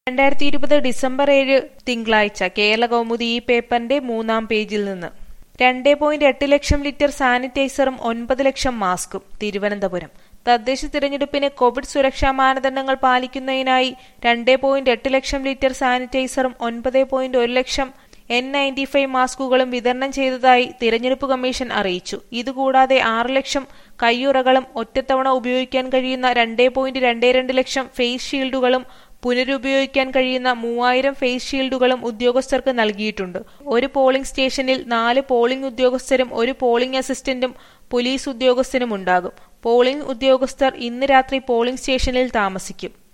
2020 December 7 തിങ്കളാഴ്ച കേരളകൗമുദി ഈ പേപ്പറിന്റെ 3-ാം പേജിൽ നിന്ന് 2.8 ലക്ഷം ലിറ്റർ സാനിറ്റൈസറും 9 ലക്ഷം മാസ്കും തിരുവനന്തപുരം. തദ്ദേശ തിരഞ്ഞെടുപ്പിന് കോവിഡ് സുരക്ഷാ മാനദണ്ഡങ്ങൾ പാലിക്കുന്നതിനായി 2.8 ലക്ഷം ലിറ്റർ സാനിറ്റൈസറും 9.1 ലക്ഷം N95 മാസ്കുകളും വിതരണം ചെയ്തതായി തിരഞ്ഞെടുപ്പ് കമ്മീഷൻ അറിയിച്ചു. ഇതുകൂടാതെ 6 ലക്ഷം കയ്യുറകളും ഒറ്റത്തവണ ഉപയോഗിക്കാൻ കഴിയുന്ന 2.22 ലക്ഷം ഫേസ് ഷീൽഡുകളും പുനരുപയോഗിക്കാൻ കഴിയുന്ന 3000 ഫേസ് ഷീൽഡുകളും ഉദ്യോഗസ്ഥർക്ക് നൽകിയിട്ടുണ്ട്. ഒരു പോളിംഗ് സ്റ്റേഷനിൽ 4 പോളിംഗ് ഉദ്യോഗസ്ഥരും 1 പോളിംഗ് അസിസ്റ്റന്റും പോലീസ് ഉദ്യോഗസ്ഥനുമുണ്ടാകും. പോളിംഗ് ഉദ്യോഗസ്ഥർ ഇന്ന് രാത്രി പോളിംഗ് സ്റ്റേഷനിൽ താമസിക്കും.